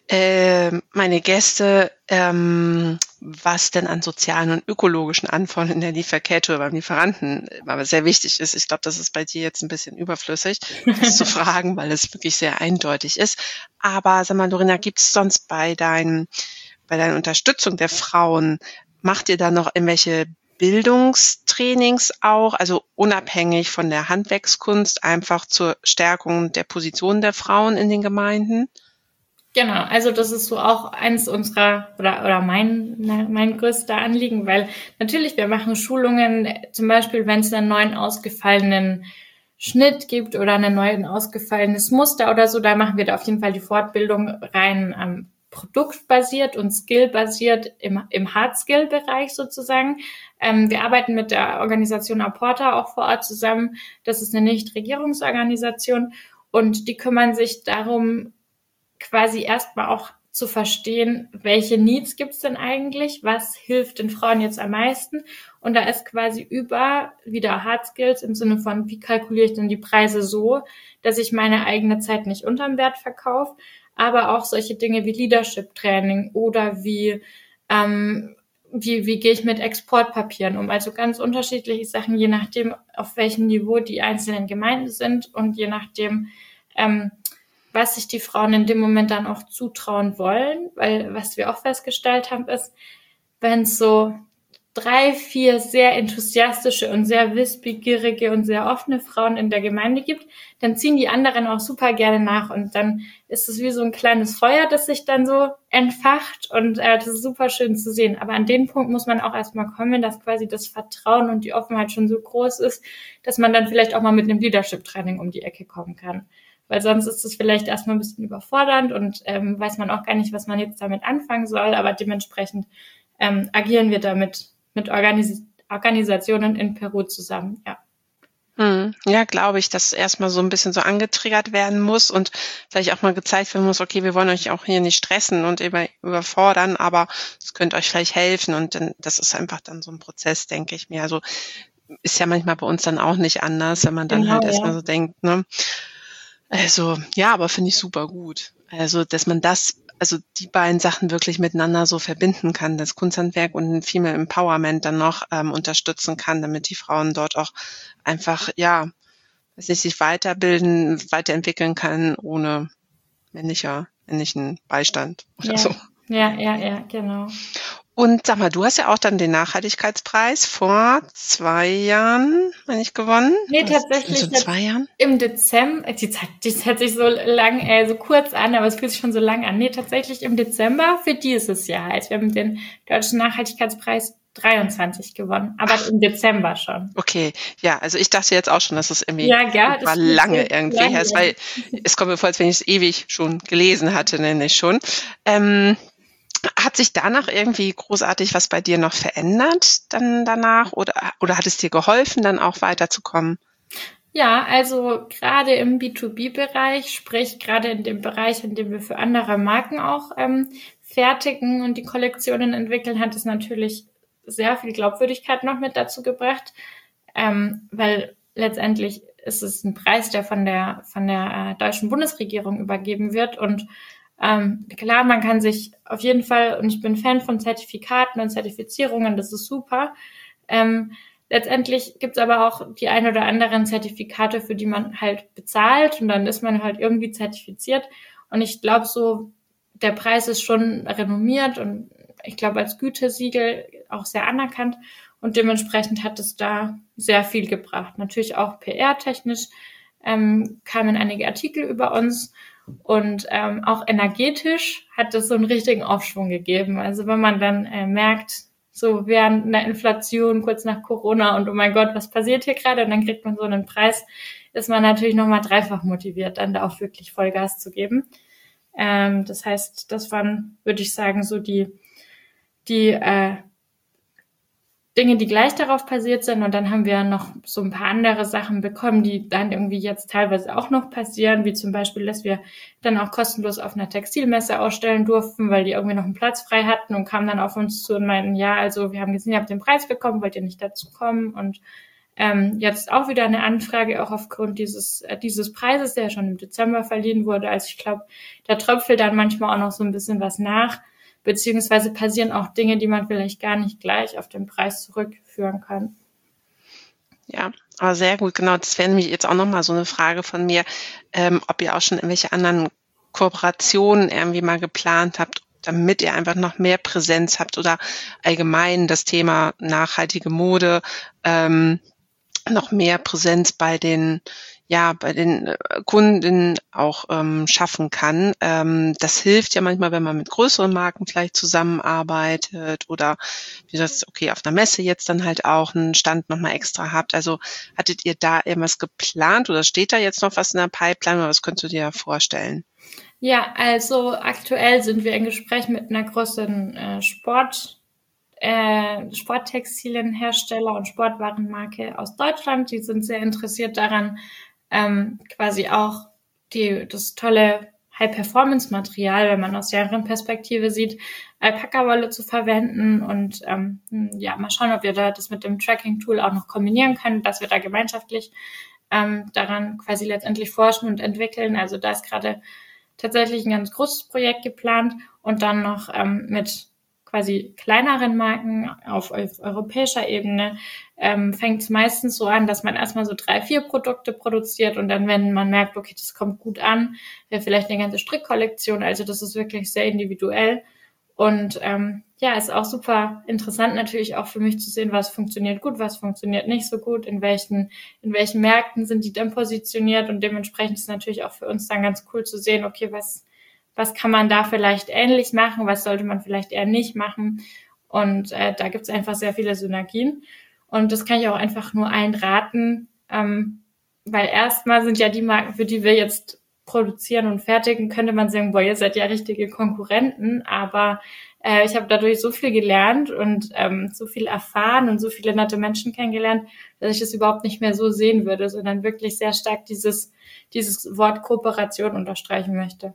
Äh, meine Gäste, ähm, was denn an sozialen und ökologischen Anforderungen in der Lieferkette oder beim Lieferanten aber sehr wichtig ist. Ich glaube, das ist bei dir jetzt ein bisschen überflüssig, das zu fragen, weil es wirklich sehr eindeutig ist. Aber sag mal, Lorena, gibt es sonst bei deinem, bei deiner Unterstützung der Frauen, macht ihr da noch irgendwelche Bildungstrainings auch, also unabhängig von der Handwerkskunst, einfach zur Stärkung der Position der Frauen in den Gemeinden? Genau, also das ist so auch eins unserer oder oder mein mein größter Anliegen, weil natürlich wir machen Schulungen, zum Beispiel wenn es einen neuen ausgefallenen Schnitt gibt oder einen neuen ausgefallenes Muster oder so, da machen wir da auf jeden Fall die Fortbildung rein ähm, produktbasiert und skillbasiert im im Hard-Skill-Bereich sozusagen. Ähm, wir arbeiten mit der Organisation Aporta auch vor Ort zusammen. Das ist eine Nichtregierungsorganisation und die kümmern sich darum, quasi erstmal auch zu verstehen, welche Needs gibt's denn eigentlich, was hilft den Frauen jetzt am meisten und da ist quasi über wieder Hard Skills im Sinne von, wie kalkuliere ich denn die Preise so, dass ich meine eigene Zeit nicht unterm Wert verkaufe, aber auch solche Dinge wie Leadership Training oder wie ähm, wie wie gehe ich mit Exportpapieren um, also ganz unterschiedliche Sachen, je nachdem auf welchem Niveau die einzelnen Gemeinden sind und je nachdem ähm, was sich die Frauen in dem Moment dann auch zutrauen wollen, weil was wir auch festgestellt haben, ist, wenn es so drei, vier sehr enthusiastische und sehr wissbegierige und sehr offene Frauen in der Gemeinde gibt, dann ziehen die anderen auch super gerne nach und dann ist es wie so ein kleines Feuer, das sich dann so entfacht und äh, das ist super schön zu sehen. Aber an den Punkt muss man auch erstmal kommen, dass quasi das Vertrauen und die Offenheit schon so groß ist, dass man dann vielleicht auch mal mit einem Leadership-Training um die Ecke kommen kann. Weil sonst ist es vielleicht erstmal ein bisschen überfordernd und ähm, weiß man auch gar nicht, was man jetzt damit anfangen soll. Aber dementsprechend ähm, agieren wir damit mit Organis- Organisationen in Peru zusammen, ja. Mm, Ja, glaube ich, dass erstmal so ein bisschen so angetriggert werden muss und vielleicht auch mal gezeigt werden muss, okay, wir wollen euch auch hier nicht stressen und über, überfordern, aber es könnte euch vielleicht helfen und dann, das ist einfach dann so ein Prozess, denke ich mir. Also ist ja manchmal bei uns dann auch nicht anders, wenn man dann Genau, halt erstmal ja. so denkt, ne? Also, ja, aber finde ich super gut. Also, dass man das, also die beiden Sachen wirklich miteinander so verbinden kann, das Kunsthandwerk und ein Female Empowerment dann noch ähm, unterstützen kann, damit die Frauen dort auch einfach, ja, dass ich sich weiterbilden, weiterentwickeln kann, ohne männlicher, männlichen Beistand oder Ja, so. ja, ja, ja, genau. Und sag mal, du hast ja auch dann den Nachhaltigkeitspreis vor zwei Jahren, meine ich, gewonnen. Nee, Oder sind es tatsächlich schon jetzt zwei Jahren? im Dezember, die Zeit, die hört sich so lang, äh, so kurz an, aber es fühlt sich schon so lang an. Nee, tatsächlich im Dezember für dieses Jahr. Also wir haben den Deutschen Nachhaltigkeitspreis dreiundzwanzig gewonnen, aber Ach, im Dezember schon. okay. Ja, also ich dachte jetzt auch schon, dass es irgendwie Ja, gell, super das fühlt lange sich irgendwie lang her ist, weil an. es kommt mir vor, als wenn ich es ewig schon gelesen hatte, nämlich schon. Ähm, hat sich danach irgendwie großartig was bei dir noch verändert dann danach oder, oder hat es dir geholfen, dann auch weiterzukommen? Ja, also gerade im B zwei B-Bereich, sprich gerade in dem Bereich, in dem wir für andere Marken auch ähm, fertigen und die Kollektionen entwickeln, hat es natürlich sehr viel Glaubwürdigkeit noch mit dazu gebracht, ähm, weil letztendlich ist es ein Preis, der von der von der äh, deutschen Bundesregierung übergeben wird und ähm, klar, man kann sich auf jeden Fall, und ich bin Fan von Zertifikaten und Zertifizierungen, das ist super. Ähm, Letztendlich gibt's aber auch die ein oder anderen Zertifikate, für die man halt bezahlt und dann ist man halt irgendwie zertifiziert. Und ich glaube so, der Preis ist schon renommiert und ich glaube als Gütesiegel auch sehr anerkannt und dementsprechend hat es da sehr viel gebracht. Natürlich auch P R-technisch ähm, kamen einige Artikel über uns und ähm, auch energetisch hat es so einen richtigen Aufschwung gegeben. Also wenn man dann äh, merkt, so während einer Inflation, kurz nach Corona und oh mein Gott, was passiert hier gerade? Und dann kriegt man so einen Preis, ist man natürlich nochmal dreifach motiviert, dann da auch wirklich Vollgas zu geben. Ähm, das heißt, das waren, würde ich sagen, so die, die äh, Dinge, die gleich darauf passiert sind. Und dann haben wir noch so ein paar andere Sachen bekommen, die dann irgendwie jetzt teilweise auch noch passieren, wie zum Beispiel, dass wir dann auch kostenlos auf einer Textilmesse ausstellen durften, weil die irgendwie noch einen Platz frei hatten und kamen dann auf uns zu und meinten, ja, also wir haben gesehen, ihr habt den Preis bekommen, wollt ihr nicht dazu kommen? Und ähm, jetzt auch wieder eine Anfrage, auch aufgrund dieses äh, dieses Preises, der schon im Dezember verliehen wurde. Also ich glaube, da tröpfelt dann manchmal auch noch so ein bisschen was nach, beziehungsweise passieren auch Dinge, die man vielleicht gar nicht gleich auf den Preis zurückführen kann. Ja, aber sehr gut, genau. Das wäre nämlich jetzt auch nochmal so eine Frage von mir, ähm, ob ihr auch schon irgendwelche anderen Kooperationen irgendwie mal geplant habt, damit ihr einfach noch mehr Präsenz habt oder allgemein das Thema nachhaltige Mode ähm, noch mehr Präsenz bei den ja bei den äh, Kunden auch ähm, schaffen kann. Ähm, das hilft ja manchmal, wenn man mit größeren Marken vielleicht zusammenarbeitet oder wie das okay auf einer Messe jetzt dann halt auch einen Stand nochmal extra habt. Also hattet ihr da irgendwas geplant oder steht da jetzt noch was in der Pipeline oder was könntest du dir vorstellen? Ja, also aktuell sind wir in Gespräch mit einer großen äh, Sport äh, Sporttextilienhersteller und Sportwarenmarke aus Deutschland. Die sind sehr interessiert daran, ähm, quasi auch die, das tolle High-Performance-Material, wenn man aus deren Perspektive sieht, Alpaka-Wolle zu verwenden und ähm, ja, mal schauen, ob wir da das mit dem Tracking-Tool auch noch kombinieren können, dass wir da gemeinschaftlich ähm, daran quasi letztendlich forschen und entwickeln. Also da ist gerade tatsächlich ein ganz großes Projekt geplant und dann noch ähm, mit quasi kleineren Marken auf europäischer Ebene ähm, fängt es meistens so an, dass man erstmal so drei, vier Produkte produziert und dann, wenn man merkt, okay, das kommt gut an, ja, vielleicht eine ganze Strickkollektion. Also das ist wirklich sehr individuell und ähm, ja, ist auch super interessant natürlich auch für mich zu sehen, was funktioniert gut, was funktioniert nicht so gut, in welchen in welchen Märkten sind die dann positioniert und dementsprechend ist es natürlich auch für uns dann ganz cool zu sehen, okay, was was kann man da vielleicht ähnlich machen, was sollte man vielleicht eher nicht machen. Und äh, da gibt es einfach sehr viele Synergien. Und das kann ich auch einfach nur allen raten, ähm, weil erstmal sind ja die Marken, für die wir jetzt produzieren und fertigen, könnte man sagen, boah, ihr seid ja richtige Konkurrenten, aber Äh, ich habe dadurch so viel gelernt und ähm, so viel erfahren und so viele nette Menschen kennengelernt, dass ich das überhaupt nicht mehr so sehen würde, sondern wirklich sehr stark dieses, dieses Wort Kooperation unterstreichen möchte.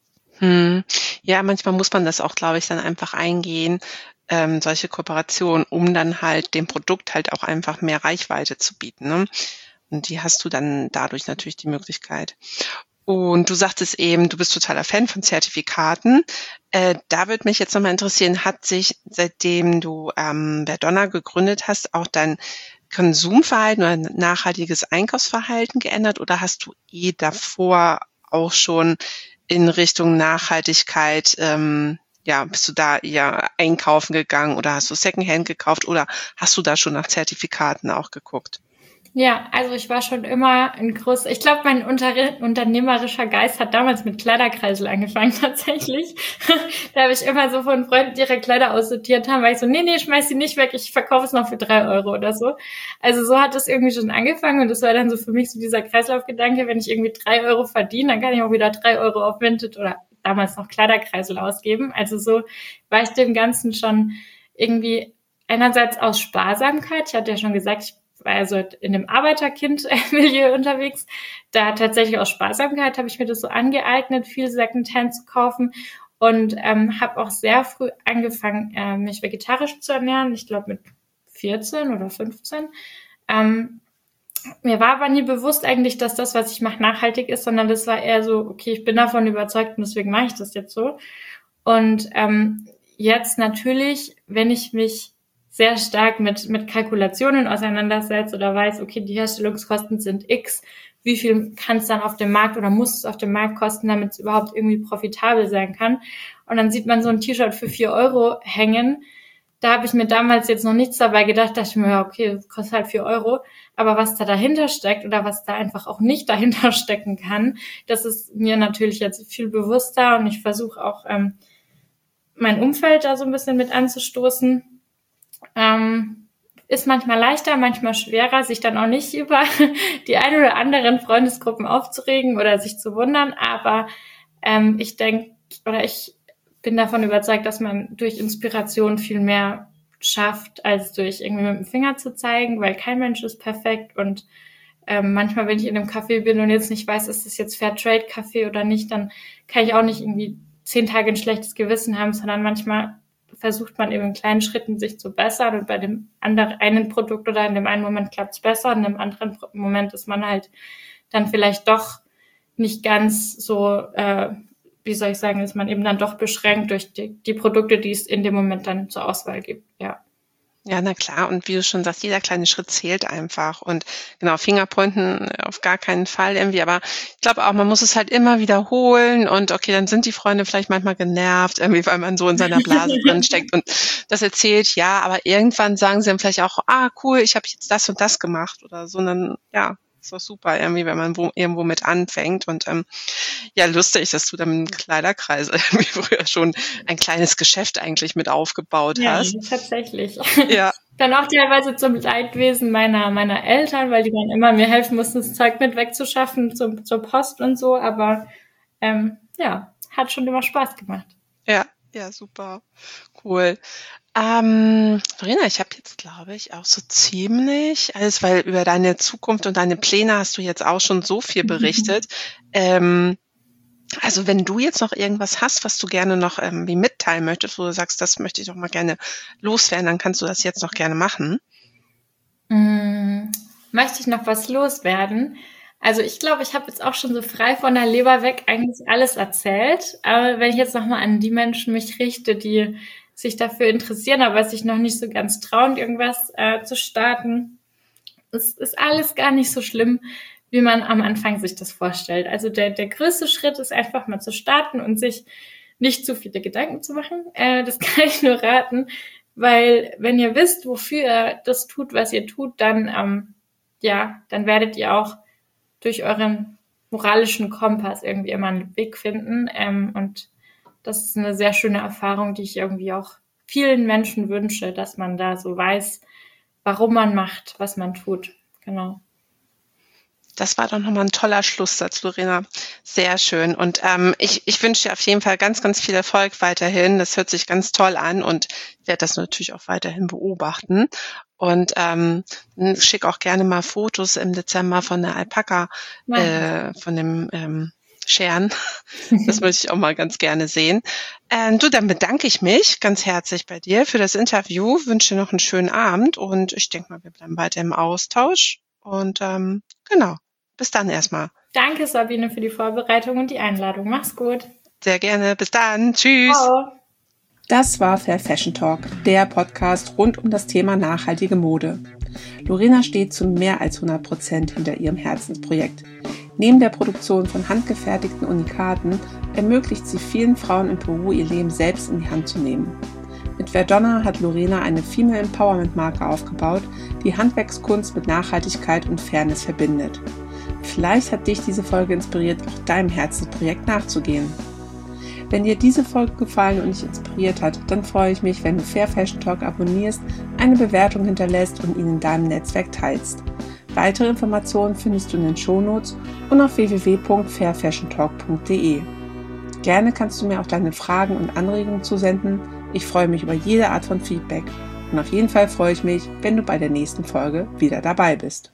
Hm. Ja, manchmal muss man das auch, glaube ich, dann einfach eingehen, ähm, solche Kooperationen, um dann halt dem Produkt halt auch einfach mehr Reichweite zu bieten, ne? Und die hast du dann dadurch natürlich die Möglichkeit. Und du sagtest eben, du bist totaler Fan von Zertifikaten. Äh, da würde mich jetzt nochmal interessieren, hat sich, seitdem du ähm, Verdonna gegründet hast, auch dein Konsumverhalten oder nachhaltiges Einkaufsverhalten geändert oder hast du eh davor auch schon in Richtung Nachhaltigkeit, ähm, ja, bist du da eher einkaufen gegangen oder hast du Secondhand gekauft oder hast du da schon nach Zertifikaten auch geguckt? Ja, also ich war schon immer ein großer, ich glaube, mein unter, unternehmerischer Geist hat damals mit Kleiderkreisel angefangen tatsächlich. Da habe ich immer so von Freunden, die ihre Kleider aussortiert haben, weil ich so, nee, nee, schmeiß sie nicht weg, ich verkaufe es noch für drei Euro oder so. Also so hat es irgendwie schon angefangen und das war dann so für mich so dieser Kreislaufgedanke, wenn ich irgendwie drei Euro verdiene, dann kann ich auch wieder drei Euro auf Vinted oder damals noch Kleiderkreisel ausgeben. Also so war ich dem Ganzen schon irgendwie einerseits aus Sparsamkeit, ich hatte ja schon gesagt, ich war also in dem Arbeiterkind-Milieu unterwegs. Da tatsächlich aus Sparsamkeit habe ich mir das so angeeignet, viel Secondhand zu kaufen und ähm, habe auch sehr früh angefangen, äh, mich vegetarisch zu ernähren. Ich glaube mit vierzehn oder fünfzehn. Ähm, mir war aber nie bewusst eigentlich, dass das, was ich mache, nachhaltig ist, sondern das war eher so, okay, ich bin davon überzeugt und deswegen mache ich das jetzt so. Und ähm, jetzt natürlich, wenn ich mich sehr stark mit mit Kalkulationen auseinandersetzt oder weiß, okay, die Herstellungskosten sind X, wie viel kann es dann auf dem Markt oder muss es auf dem Markt kosten, damit es überhaupt irgendwie profitabel sein kann. Und dann sieht man so ein T-Shirt für vier Euro hängen. Da habe ich mir damals jetzt noch nichts dabei gedacht, dachte ich mir, ja, okay, das kostet halt vier Euro. Aber was da dahinter steckt oder was da einfach auch nicht dahinter stecken kann, das ist mir natürlich jetzt viel bewusster und ich versuche auch ähm, mein Umfeld da so ein bisschen mit anzustoßen. Ähm, ist manchmal leichter, manchmal schwerer, sich dann auch nicht über die ein oder anderen Freundesgruppen aufzuregen oder sich zu wundern. Aber ähm, ich denke, oder ich bin davon überzeugt, dass man durch Inspiration viel mehr schafft, als durch irgendwie mit dem Finger zu zeigen, weil kein Mensch ist perfekt. Und ähm, manchmal, wenn ich in einem Café bin und jetzt nicht weiß, ist das jetzt Fairtrade-Café oder nicht, dann kann ich auch nicht irgendwie zehn Tage ein schlechtes Gewissen haben, sondern manchmal versucht man eben in kleinen Schritten sich zu bessern und bei dem anderen einen Produkt oder in dem einen Moment klappt es besser und in dem anderen Moment ist man halt dann vielleicht doch nicht ganz so, äh, wie soll ich sagen, ist man eben dann doch beschränkt durch die, die Produkte, die es in dem Moment dann zur Auswahl gibt, ja. Ja, na klar. Und wie du schon sagst, jeder kleine Schritt zählt einfach. Und genau, Fingerpointen auf gar keinen Fall irgendwie. Aber ich glaube auch, man muss es halt immer wiederholen. Und okay, dann sind die Freunde vielleicht manchmal genervt, irgendwie, weil man so in seiner Blase drin steckt und das erzählt. Ja, aber irgendwann sagen sie dann vielleicht auch, ah, cool, ich habe jetzt das und das gemacht oder so. Und dann, ja, ist doch super irgendwie, wenn man wo, irgendwo mit anfängt. Und ähm, ja, lustig, dass du dann mit Kleiderkreis irgendwie früher schon ein kleines Geschäft eigentlich mit aufgebaut Ja, hast. tatsächlich. Ja. Dann auch teilweise zum Leidwesen meiner meiner Eltern, weil die dann immer mir helfen mussten, das Zeug mit wegzuschaffen zum, zur Post und so. Aber ähm, ja, hat schon immer Spaß gemacht. Ja, ja, super. Cool. Ähm, Verena, ich habe jetzt, glaube ich, auch so ziemlich alles, weil über deine Zukunft und deine Pläne hast du jetzt auch schon so viel berichtet. ähm, also wenn du jetzt noch irgendwas hast, was du gerne noch ähm, wie mitteilen möchtest, wo du sagst, das möchte ich doch mal gerne loswerden, dann kannst du das jetzt noch gerne machen. Hm, möchte ich noch was loswerden? Also ich glaube, ich habe jetzt auch schon so frei von der Leber weg eigentlich alles erzählt. Aber wenn ich jetzt nochmal an die Menschen mich richte, die sich dafür interessieren, aber sich noch nicht so ganz trauen, irgendwas äh, zu starten, es ist alles gar nicht so schlimm, wie man am Anfang sich das vorstellt. Also der, der größte Schritt ist einfach mal zu starten und sich nicht zu viele Gedanken zu machen. Äh, das kann ich nur raten, weil wenn ihr wisst, wofür ihr das tut, was ihr tut, dann ähm, ja, dann werdet ihr auch durch euren moralischen Kompass irgendwie immer einen Weg finden. Ähm, und das ist eine sehr schöne Erfahrung, die ich irgendwie auch vielen Menschen wünsche, dass man da so weiß, warum man macht, was man tut. Genau. Das war doch nochmal ein toller Schlusssatz, Lorena. Sehr schön. Und ähm, ich, ich wünsche dir auf jeden Fall ganz, ganz viel Erfolg weiterhin. Das hört sich ganz toll an und werde das natürlich auch weiterhin beobachten. Und ähm, schick auch gerne mal Fotos im Dezember von der Alpaka, äh, von dem ähm, Scheren. Das möchte ich auch mal ganz gerne sehen. Ähm, du, dann bedanke ich mich ganz herzlich bei dir für das Interview, wünsche dir noch einen schönen Abend und ich denke mal, wir bleiben weiter im Austausch. Und ähm, genau, bis dann erstmal. Danke, Sabine, für die Vorbereitung und die Einladung. Mach's gut. Sehr gerne. Bis dann. Tschüss. Ciao. Das war Fair Fashion Talk, der Podcast rund um das Thema nachhaltige Mode. Lorena steht zu mehr als hundert Prozent hinter ihrem Herzensprojekt. Neben der Produktion von handgefertigten Unikaten ermöglicht sie vielen Frauen in Peru, ihr Leben selbst in die Hand zu nehmen. Mit Verdonna hat Lorena eine Female Empowerment Marke aufgebaut, die Handwerkskunst mit Nachhaltigkeit und Fairness verbindet. Vielleicht hat dich diese Folge inspiriert, auch deinem Herzensprojekt nachzugehen. Wenn dir diese Folge gefallen und dich inspiriert hat, dann freue ich mich, wenn du Fair Fashion Talk abonnierst, eine Bewertung hinterlässt und ihn in deinem Netzwerk teilst. Weitere Informationen findest du in den Shownotes und auf w w w punkt fair fashion talk punkt d e. Gerne kannst du mir auch deine Fragen und Anregungen zusenden. Ich freue mich über jede Art von Feedback. Und auf jeden Fall freue ich mich, wenn du bei der nächsten Folge wieder dabei bist.